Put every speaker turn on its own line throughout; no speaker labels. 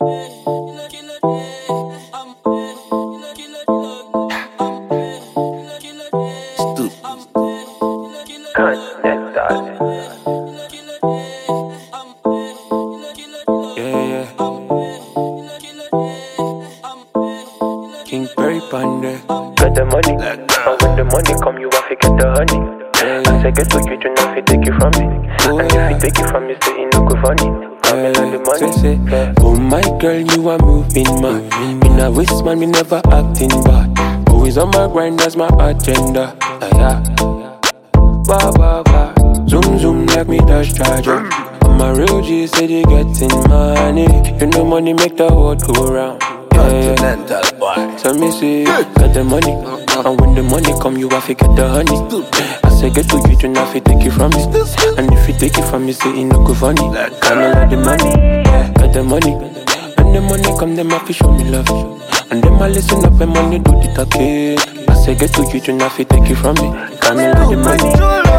King Perry Panda.
Get the money, and when the money come, you have to get the honey. I say get to you, you know if you take it from me. And if you take it from me, say it no go funny. Come in on the money.
Oh my girl, you are moving mad. In a waist man, me never acting bad. Always on my grind, that's my agenda. Wah wah wah. Zoom zoom like me dash charger. I'm a real G, say they getting money. You know money make the world go round.
Continental boy.
So me say, get the money. And when the money come, you have to get the honey. I say get to you, you know if you take it from me. And if you take it from me, say it no go funny. Come in like the money, get the money. When the money come, them have to show me love. And them I listen up and money do the talking. I say get to you, you know if you take it from me. Come in like the money.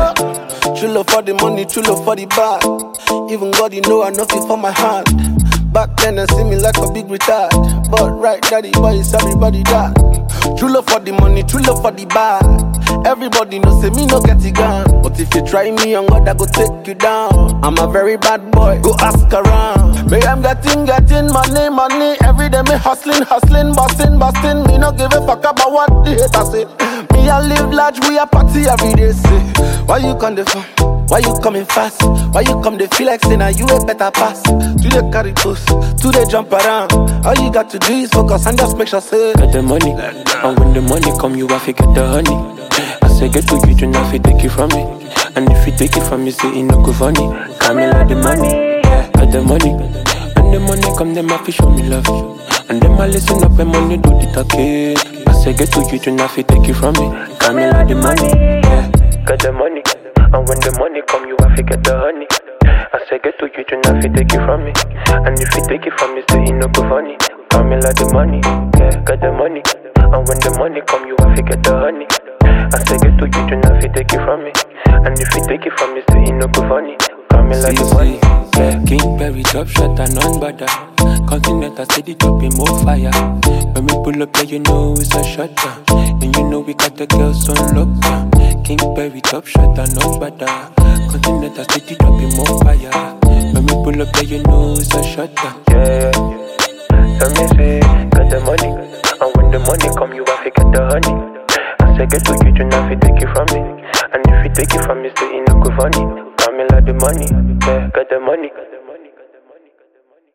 True love for the money, true love for the bag. Even God, you know I know it for my hand. Back then they see me like a big retard, but right daddy boy is everybody that. True love for the money, true love for the bag. Everybody know say me no get it gone, but if you try me on God I go take you down. I'm a very bad boy, go ask around. Me I'm getting money. Every day me hustling, busting. Me no give a fuck about what the haters say. Me I live large, we a party every day. Say, why you come the phone? Why you coming fast? Why you come they feel like saying now you a better pass? Do they carry close? Do they jump around? All you got to do is focus and just make sure say
get the money. And when the money come, you have to get the honey. I say get to you, you know if you take it from me. And if you take it from me, say it no go funny. Come in like the money, get the money. When the money come, them have to show me love. And them I listen up and money do the talking. I say get to you, you know if you take it from me. Come in like the money,
Get the money. And when the money come, you have to get the honey. I say get to you, you know if you take it from me. And if you take it from me, say it no go funny. Come in like the money, get the money. And when the money come, you have to get the honey. I say get to you, you know if you take it from me. And if you take it from me, say it no go funny. Come in like the money.
King Perry top shot and none better. Continental steady dropping more fire. When we pull up, yeah, you know it's a shot down. And you know we got the girls on lockdown. King Perry top shot and none better. Continental steady dropping more fire. When we pull up, yeah, you know it's a shot down.
So me say, get the money. And when the money come, you have to get the honey. I say get to you, you know if you take it from me. And if you take it from me, say it no go funny. Come in like the money, get the money.